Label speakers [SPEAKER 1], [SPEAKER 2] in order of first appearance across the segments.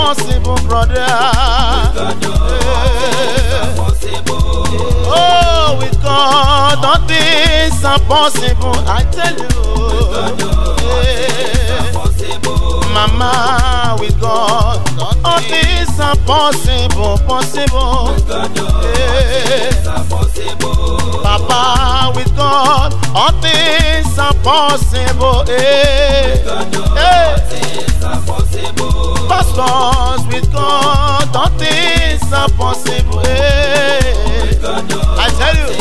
[SPEAKER 1] impossible, brother. Oh, with God, all things are possible. I tell you. Mama, with God, all things are possible, possible. Papa, with God, all things are possible. Pastors, with God, all things are possible. I tell you.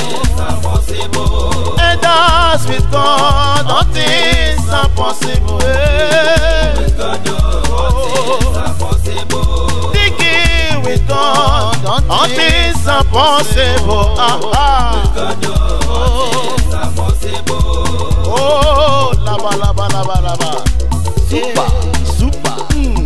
[SPEAKER 1] Elders, with God, all things are possible. Digging with God, all things are possible. Oh, laba, laba, laba, laba. Super, super.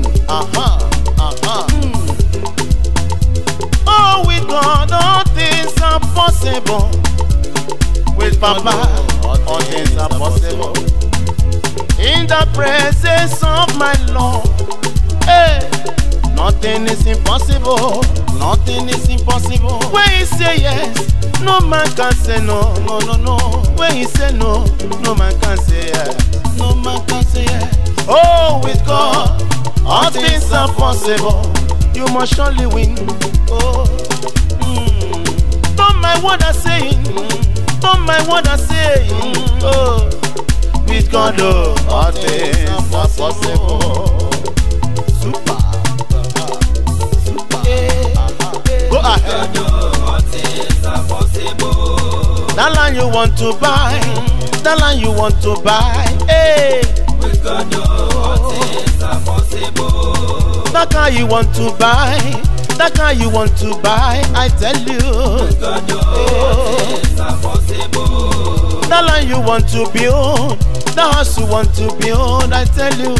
[SPEAKER 1] Oh, with God, all things are possible. With Papa, all things are possible. In the presence of my Lord, hey, nothing is impossible. Nothing is impossible. When he say yes, no man can say no. No, no, no. When he say no, no man can say yes. No man can say yes. Oh, with God, all things are possible. You must surely win. Oh, don't mind what I'm saying. Don't mind what I'm saying. Oh, with God, oh, all things are possible. Super. Super. Go ahead. All things are possible. That land you want to buy. That land you want to buy. Hey. With God, all things are possible. That car you want to buy. That car you want to buy, I tell you. All things are possible. That land you want to build, that house you want to build, I tell you.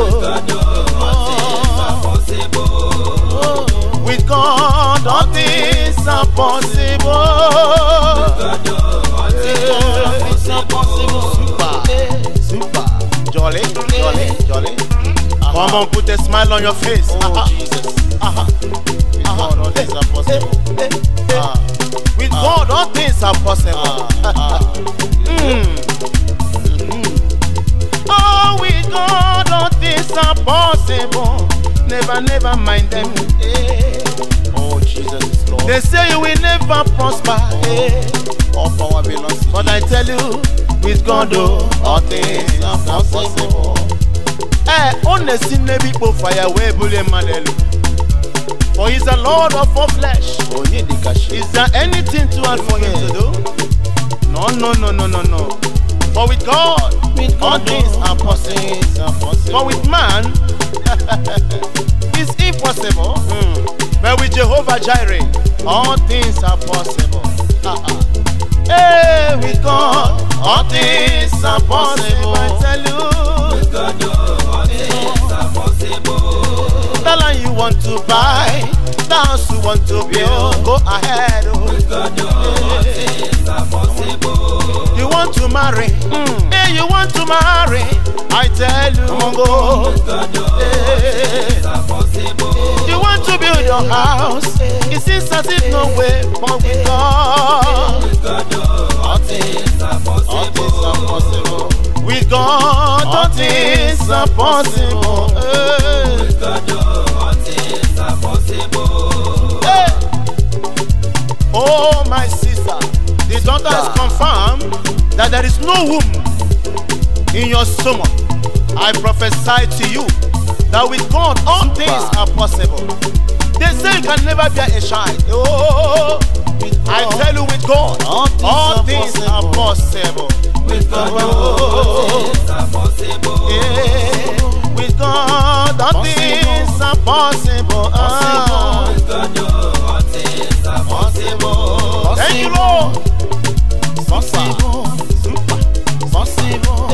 [SPEAKER 1] With God, all things are possible. All things are possible. Super, super. Jolly, jolly, jolly. Come on, put a smile on your face. Oh, Jesus. With God, all things are possible. With God, all things are possible. Oh, with God, all things are possible. Never, never mind them. Oh, Jesus is Lord. They say you will never prosper. All power belongs to you. But I tell you, with God, oh, all things are possible. Honestly, maybe for fire, we bully Madelu. For he's the Lord of all flesh. Is there anything too hard for him to do? No, no, no, no, no, no. For with God, all things are possible. But with man, it's impossible. But with Jehovah Jireh, all things are possible. Hey, with God, all things are possible. I tell you, with God, all things are possible. The land you want to buy, the house you want to build, go ahead. With God, all things are possible. You want to marry, hey, you want to marry, I tell you, go. With God, all things are possible. You want to build your house, it seems as if no way, but with God, all things are possible. All things are possible. With God, all things are possible. With God, all things are possible. Hey. Oh, my sister, the doctor has confirmed that there is no womb in your stomach. I prophesy to you that with God, all things are possible. They say you can never bear a child. Oh, I tell you, with God, all things are possible. With God, all things are possible. Yeah. With God, all things are possible. With God, all things are possible. Thank you, Lord. Possible. Super. Possible.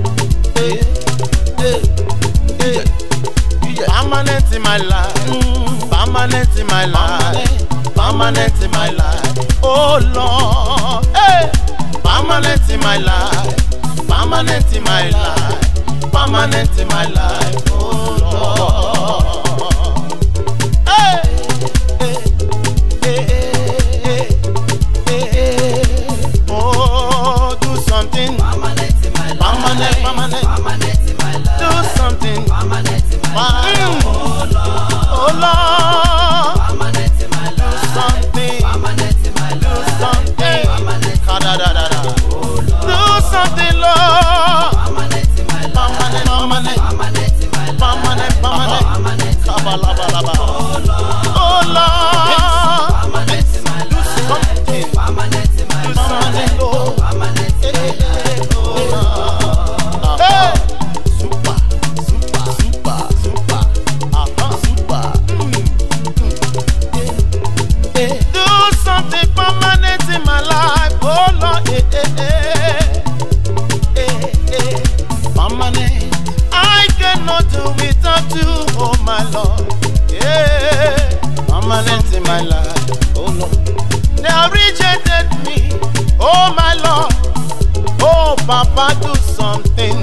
[SPEAKER 1] Permanent in my life. Permanent in my life. Permanent in my life. Oh Lord. Hey. Permanent in my life. Permanent in my life. Permanent in my life. Oh Lord. Oh Lord,
[SPEAKER 2] permanent in my life. Permanent in my life.
[SPEAKER 1] Lord.
[SPEAKER 2] Permanent in my life. Oh Lord.
[SPEAKER 1] Hey. Super. Do something permanent in my life, oh Lord. Permanent. I cannot do without you, oh my Lord. Permanent in my life, oh Lord. They have rejected me, oh my Lord. Oh Papa, do something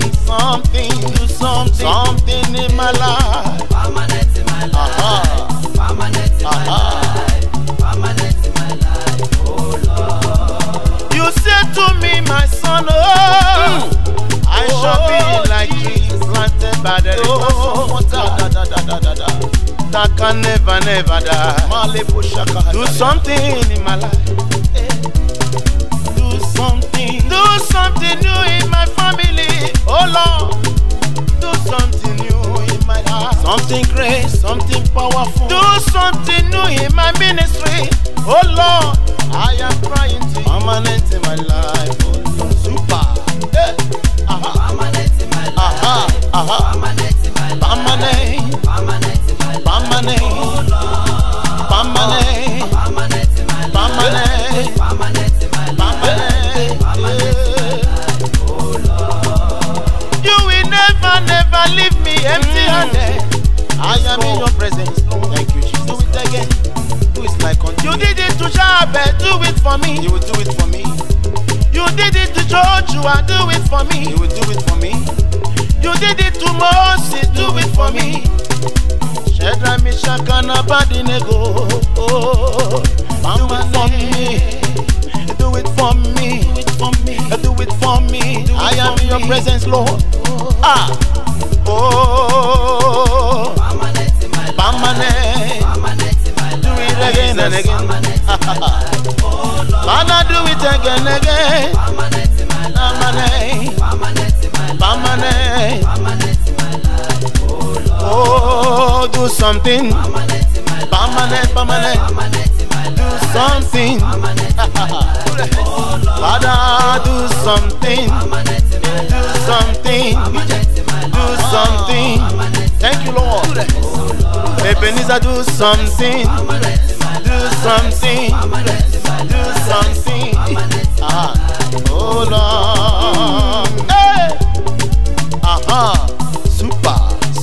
[SPEAKER 1] in my life.
[SPEAKER 2] Permanent in my life. Permanent in my life. Permanent in my life. Oh Lord.
[SPEAKER 1] You said to me, my son, oh, I shall be like trees planted by the that can never die. Do something in my life. Do something new in my family. Oh Lord, do something new in my life. Something great, something powerful. Do something new in my ministry. Oh Lord, I am crying to you. Permanent in my life. Oh Lord, super.
[SPEAKER 2] Permanent in my life. Permanent in my life.
[SPEAKER 1] Permanent.
[SPEAKER 2] Permanent in my life.
[SPEAKER 1] Permanent.
[SPEAKER 2] Oh Lord.
[SPEAKER 1] Permanent.
[SPEAKER 2] Permanent in my life.
[SPEAKER 1] Permanent.
[SPEAKER 2] Permanent in my life.
[SPEAKER 1] Permanent.
[SPEAKER 2] Permanent in my life. Oh Lord.
[SPEAKER 1] You will never leave me empty-handed. I am in your presence, Lord. Thank you, Jesus. Do it again. Do it like unto you did it to Jabez. Do it for me. You will do it for me. You did it to Joshua. Do it for me. You will do it for me. You did it to Moses. Do it for me. Shadrach, Meshach, and Abednego. Oh, do it for me. Do it for me. Do it for me. Do it for me. I am in your presence, Lord. Oh,
[SPEAKER 2] Permanent in my life.
[SPEAKER 1] permanent.
[SPEAKER 2] Permanent in my life.
[SPEAKER 1] Do it again and again.
[SPEAKER 2] Permanent in my life. Oh Lord.
[SPEAKER 1] Father, do it again and again.
[SPEAKER 2] Permanent in my life.
[SPEAKER 1] Permanent.
[SPEAKER 2] Permanent in my life.
[SPEAKER 1] Permanent.
[SPEAKER 2] Permanent in my life. Oh Lord.
[SPEAKER 1] Oh, do something.
[SPEAKER 2] Permanent in my life.
[SPEAKER 1] Permanent, permanent.
[SPEAKER 2] Permanent in my
[SPEAKER 1] Do
[SPEAKER 2] life.
[SPEAKER 1] something.
[SPEAKER 2] Permanent in my life. Oh Lord.
[SPEAKER 1] Father, do something.
[SPEAKER 2] Permanent in my
[SPEAKER 1] Do
[SPEAKER 2] life.
[SPEAKER 1] something.
[SPEAKER 2] Permanent in my life.
[SPEAKER 1] Do something.
[SPEAKER 2] Permanent.
[SPEAKER 1] Thank you, Lord. Ebenezer, do something.
[SPEAKER 2] Permanent in my
[SPEAKER 1] Do
[SPEAKER 2] life.
[SPEAKER 1] something.
[SPEAKER 2] Permanent in my
[SPEAKER 1] Do
[SPEAKER 2] life.
[SPEAKER 1] something.
[SPEAKER 2] Permanent in my life.
[SPEAKER 1] Oh Lord. Hey. Super.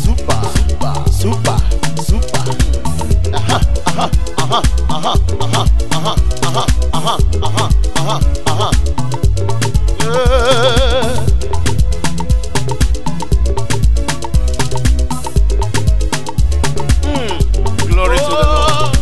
[SPEAKER 1] Glory to the Lord.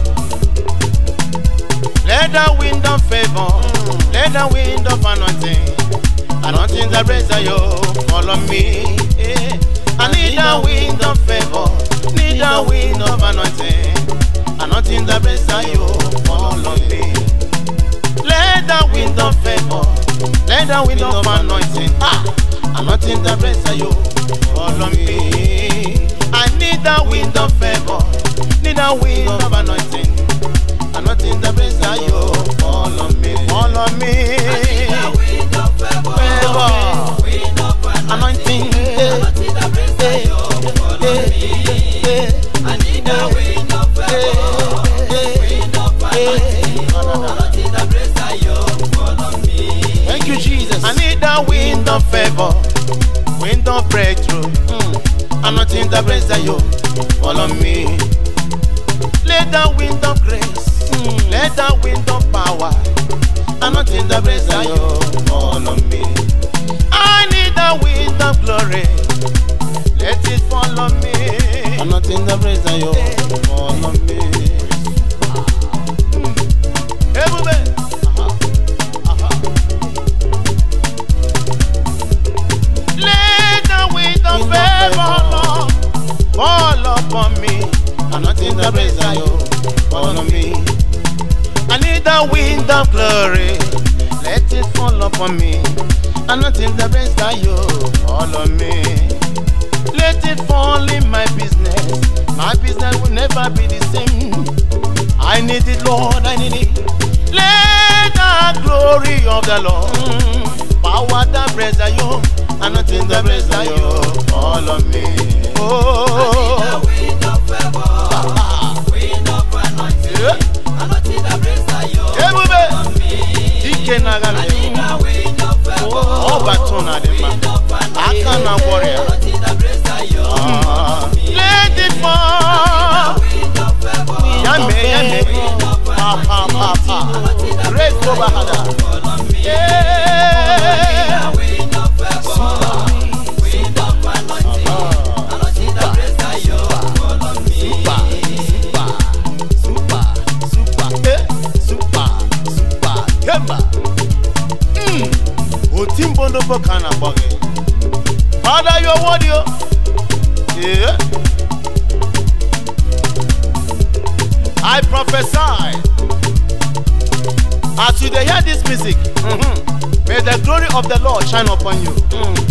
[SPEAKER 1] Let the wind of favor, let the wind of anointing that raise you, follow me. I need the wind of favor, need the wind of anointing that raise you, follow me. Let the wind of favor, let the wind of anointing that raise you, follow me. I need the wind of favor, need the wind of anointing that raise you, follow me. Follow me.
[SPEAKER 2] Wind of favor.
[SPEAKER 1] Favor.
[SPEAKER 2] Wind of
[SPEAKER 1] Anointing.
[SPEAKER 2] anointing that brings you. Follow me. I need a wind of favor. Wind of anointing that brings you. Follow me.
[SPEAKER 1] Thank you, Jesus. I need the wind of favor, wind of breakthrough, anointing that brings you, follow me. Let the wind of grace, let the wind of power, anointing that brings you, follow me. I need the wind of glory, let it follow me. Anointing that brings you, follow me. Everybody. Let the wind of favor, Lord, fall upon me. Anointing that brings you, follow me. I need the wind of glory, let it fall upon me. Anointing that brings you, follow me. Let it fall in my business. My business will never be the same. I need it, Lord, I need it. Let the glory of the Lord power that breaks the yoke, and nothing that breaks the yoke. Follow me. Oh,
[SPEAKER 2] I need a wind of favor, wind of anointing, anointing that breaks the yoke. Follow me. I need a wind of favor, wind of anointing, anointing that breaks the yoke.
[SPEAKER 1] Let it fall. Yame, yame, pa pa pa pa. Raise over Hada. Yeah. Father, your word, you. Yeah. I prophesy as you hear this music. May the glory of the Lord shine upon you.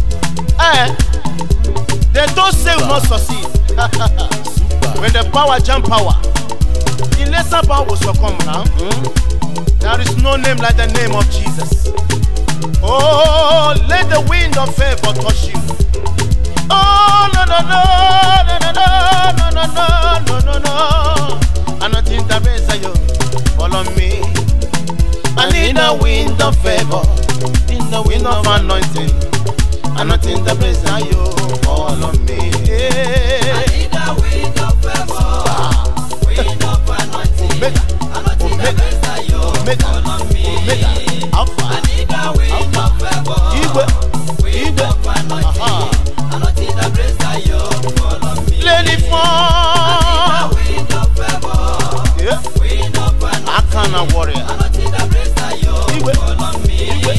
[SPEAKER 1] They don't say will not succeed. When the power jump power, the lesser power will succumb now. There is no name like the name of Jesus. Oh, let the wind of favor touch you. Oh, no, no, no, no, no, no, no, no, no, no, no. I'm not in the race, you follow me. I need a wind of favor, in the wind of anointing. I'm not in the race, you follow me.
[SPEAKER 2] I need a wind of favor, wind of anointing. I'm not in the race, you follow me. I need a wind of favor, wind of anointing. I'm not in the race, you follow me.
[SPEAKER 1] Let it fall.
[SPEAKER 2] Wind of favor, wind of anointing.
[SPEAKER 1] I can't worry.
[SPEAKER 2] I'm not in the race, you follow me.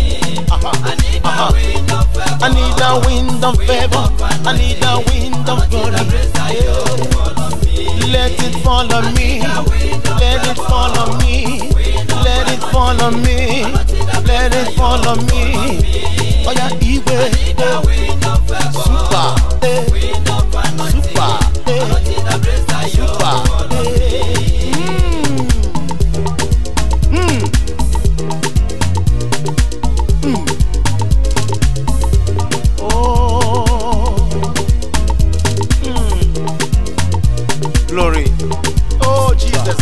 [SPEAKER 2] I need a wind of favor,
[SPEAKER 1] I need a wind of favor. I need a wind of glory. Let it follow me. Let it follow me. Let it follow me. Let it follow me. Oh yeah, Iwe. Super. Super. Super. Glory. Oh, Jesus.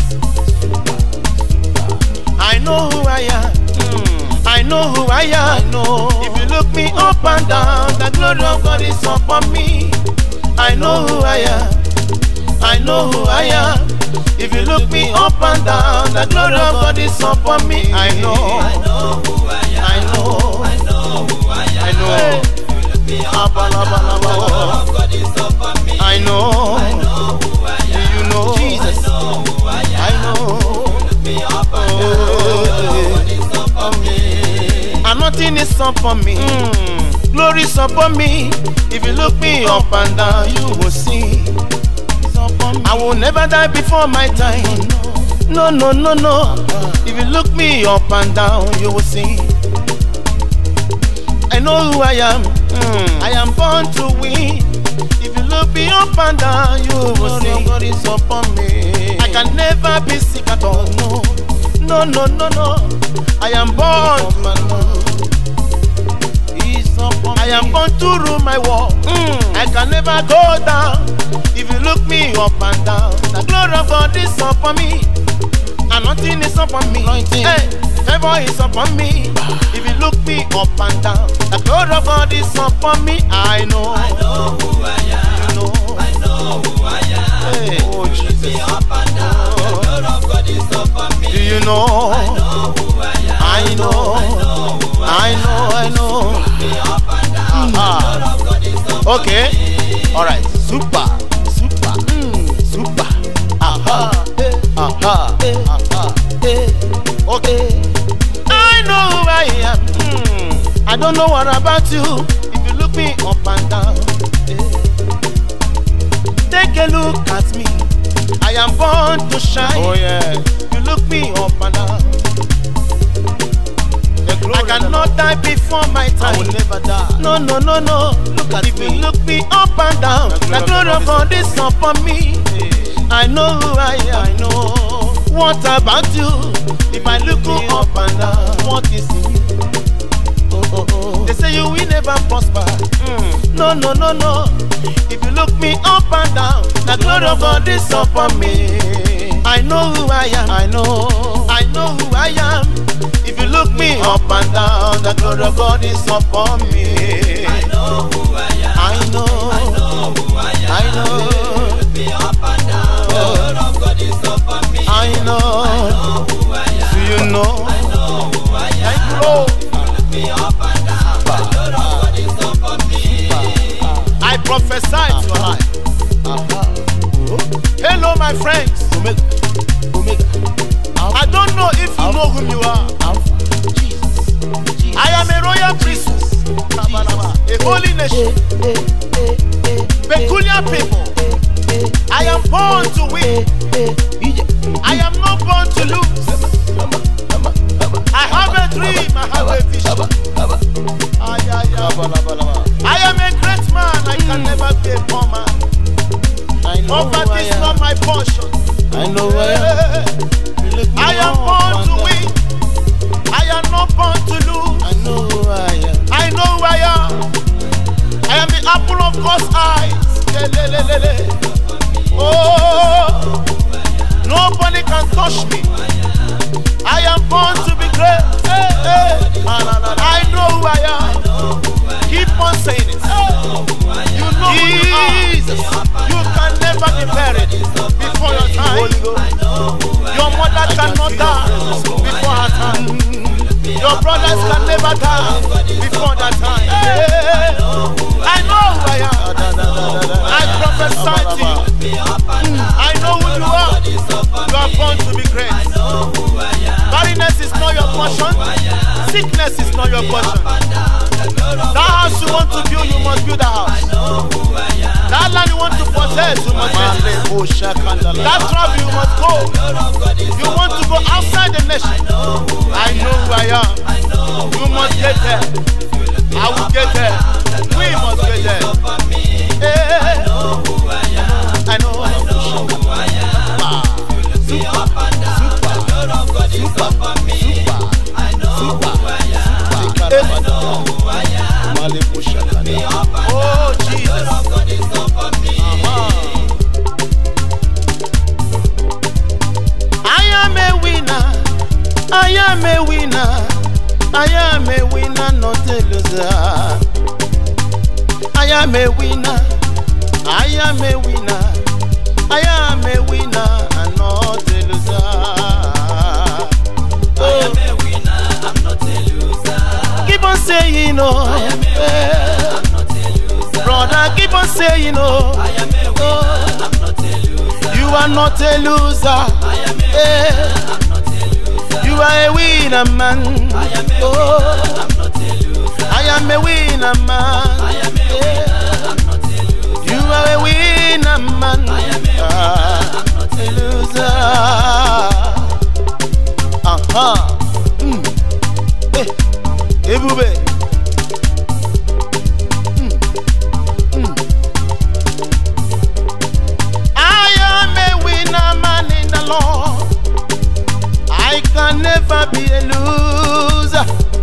[SPEAKER 1] I know who I am. I know who I am. If you look me up and down, the glory of God is upon me. I know who I am. I know who I am. If you look me up and down, the glory of God is upon me. I know.
[SPEAKER 2] I know who I am.
[SPEAKER 1] I know.
[SPEAKER 2] I know who I am.
[SPEAKER 1] I know.
[SPEAKER 2] If you look me up and down, the glory of God is upon me.
[SPEAKER 1] I know.
[SPEAKER 2] I know who I am.
[SPEAKER 1] Do you know? Jesus.
[SPEAKER 2] I know who I am.
[SPEAKER 1] I know.
[SPEAKER 2] Look me up and down, the God is upon me.
[SPEAKER 1] And nothing is upon me. Glory is upon me. If you look me up and down, you will see. I will never die before my time. No, no, no, no. If you look me up and down, you will see. I know who I am. I am born to win. If you look me up and down, you will see. God is upon me. I can never be sick at all. No, no, no, no, no. I am born to win. I am born to rule my world. I can never go down. If you look me up and down, the glory of God is upon me. And nothing is upon me. Hey, favor is upon me. If you look me up and down, the glory of God is upon me. I know.
[SPEAKER 2] I know who I am.
[SPEAKER 1] You know.
[SPEAKER 2] I know who I am.
[SPEAKER 1] Hey, oh Jesus.
[SPEAKER 2] Me up and down, the glory of God is upon me.
[SPEAKER 1] Do you know?
[SPEAKER 2] I know who I am.
[SPEAKER 1] I know.
[SPEAKER 2] I know who I am.
[SPEAKER 1] I know.
[SPEAKER 2] Me up and down, the glory of God is upon me.
[SPEAKER 1] Okay. All right. Super. Super. Super. Aha. Aha. Aha. Okay. I know who I am. I don't know what about you. If you look me up and down, take a look at me. I am born to shine. Oh yeah. You look me up and down. I cannot die before my time.
[SPEAKER 2] I will never die.
[SPEAKER 1] No, no, no, no.
[SPEAKER 2] Look at
[SPEAKER 1] If
[SPEAKER 2] me.
[SPEAKER 1] you look me up and down, the glory of God is upon me. I know who I am.
[SPEAKER 2] I know.
[SPEAKER 1] What about you? If I look you up and down, what is in you?
[SPEAKER 2] Oh, oh, oh.
[SPEAKER 1] They say you will never prosper. No, no, no, no. If you look me up and down, the glory of God is upon me. I know who I am.
[SPEAKER 2] I know.
[SPEAKER 1] I know who I am. If you look me up and down, the glory of God is upon me.
[SPEAKER 2] I know who I am.
[SPEAKER 1] I know.
[SPEAKER 2] I know who I am.
[SPEAKER 1] I know.
[SPEAKER 2] Look me up and down. The glory of God is upon me.
[SPEAKER 1] I know.
[SPEAKER 2] I know who I am.
[SPEAKER 1] Do you know?
[SPEAKER 2] I know who I am.
[SPEAKER 1] Thank you, Lord.
[SPEAKER 2] Look me up and down. The glory of God is upon me.
[SPEAKER 1] I prophesy to your life. Hello, my friends.
[SPEAKER 2] Omega. Omega.
[SPEAKER 1] I don't know if you know whom you are.
[SPEAKER 2] Alpha. Jesus.
[SPEAKER 1] I am a royal priestess, a holy nation, peculiar people. I am born to win. I am not born to lose. I have a dream. I have a vision. I am a great man. I can never be a poor man. Poverty is not my portion.
[SPEAKER 2] I know who I am.
[SPEAKER 1] I am born to win. I am not born to lose.
[SPEAKER 2] I know who I am.
[SPEAKER 1] I know who I am. I am the apple of God's eyes. Oh, nobody can touch me. I am born to be great. I know who I am. Keep on saying it. You know who you are. You can never be buried before your time. Your mother cannot die before her time. Your brothers can never die before that time. I know who I am. I prophesy to you. I know who you are. You are born to be great. Barrenness is not your portion. Sickness is not your portion. That house you want to build, you must build a house. That land you want to possess, you must get it. That travel you must go. You want to go outside the nation. I know who I am. You must get there. I will get there. We must get there. I know. Oh, Jesus. I am a winner. I am a winner. I am a winner, not a loser. I am a winner. I am a winner. I am a winner and not a loser.
[SPEAKER 2] I am a winner, I'm not a loser.
[SPEAKER 1] Keep on saying no.
[SPEAKER 2] I am a winner, I'm not a loser.
[SPEAKER 1] Brother, keep on saying no.
[SPEAKER 2] I am a winner, I'm not a loser.
[SPEAKER 1] You are not a loser.
[SPEAKER 2] I am a winner, I'm not a loser.
[SPEAKER 1] You are a winner, man.
[SPEAKER 2] I am a winner, I'm not a loser.
[SPEAKER 1] I am a winner, man.
[SPEAKER 2] I am a winner, I'm not a loser.
[SPEAKER 1] You are a winner, man.
[SPEAKER 2] I am a winner, I'm not a
[SPEAKER 1] loser. Ebube. I am a winner, man in the Lord. I can never be a loser.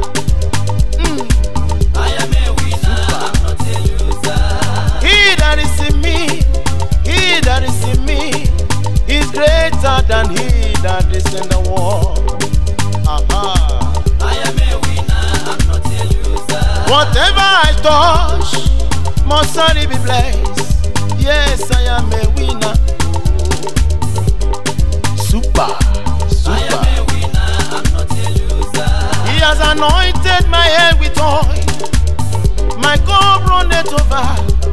[SPEAKER 2] I am a winner, I'm not a loser.
[SPEAKER 1] He that is in me, he that is in me, is greater than he that is in the world.
[SPEAKER 2] I am a winner, I'm not a loser.
[SPEAKER 1] Whatever I touch must surely be blessed. Yes, I am a winner. Super.
[SPEAKER 2] I am a winner, I'm not a loser.
[SPEAKER 1] He has anointed my head with oil. My cup runneth over.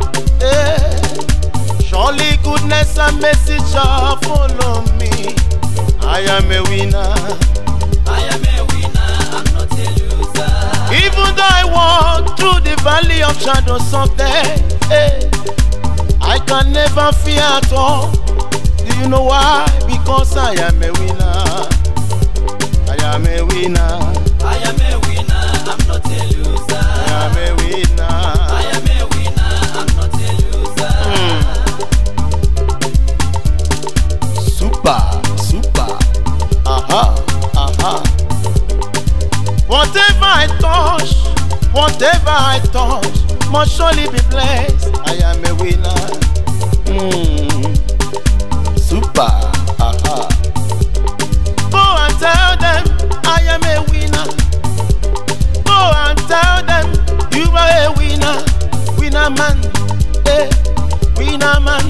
[SPEAKER 1] Surely goodness and mercy shall follow me. I am a winner.
[SPEAKER 2] I am a winner, I'm not a loser.
[SPEAKER 1] Even though I walk through the valley of shadows of death, I can never fear at all. Do you know why? Because I am a winner. I am a winner.
[SPEAKER 2] I am a winner,
[SPEAKER 1] touch, whatever I touch, must surely be blessed. I am a winner. Super. Go and tell them I am a winner. Go and tell them you are a winner. Winner man, winner man,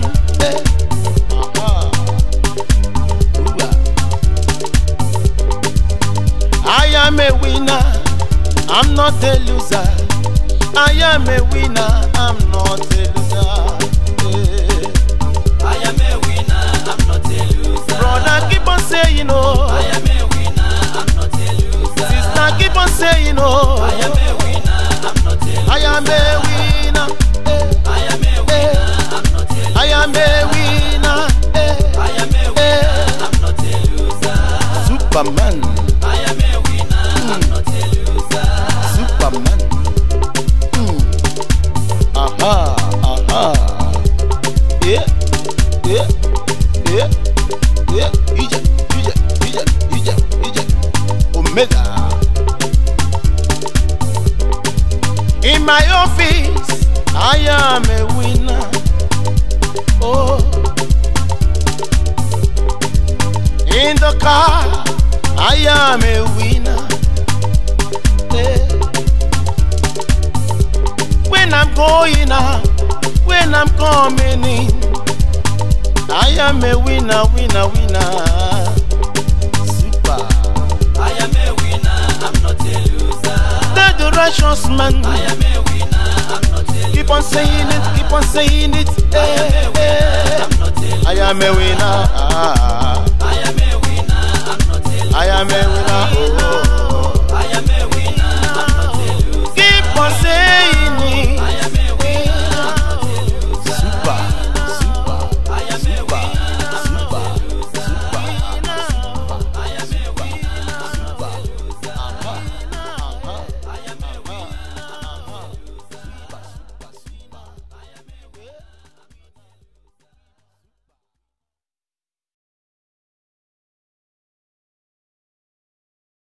[SPEAKER 1] I am a winner, I'm not a loser. I am a winner, I'm not a loser.
[SPEAKER 2] I am a winner, I'm not a loser.
[SPEAKER 1] Brother, keep on saying oh.
[SPEAKER 2] I am a winner, I'm not a loser.
[SPEAKER 1] Sister, keep on saying oh.
[SPEAKER 2] I am a winner, I'm not a loser.
[SPEAKER 1] I am a winner.
[SPEAKER 2] I am a winner, I'm not a loser.
[SPEAKER 1] I am a winner.
[SPEAKER 2] I am a winner, I'm not a loser.
[SPEAKER 1] Superman.
[SPEAKER 2] I am a winner, I'm not a loser.
[SPEAKER 1] Superman. Yeah. Omega. In my office, I am a winner. Oh. In the car, I am a winner. Yeah. When I'm going out, when I'm coming in, I am a winner, winner, winner. Super.
[SPEAKER 2] I am a winner, I'm not a loser.
[SPEAKER 1] The righteous man.
[SPEAKER 2] I am a winner, I'm not a loser.
[SPEAKER 1] Keep on saying it, keep on saying it.
[SPEAKER 2] I am a winner, I'm not a loser.
[SPEAKER 1] I am a winner.
[SPEAKER 2] I am a winner, I'm not a loser.
[SPEAKER 1] I am a winner. Oh.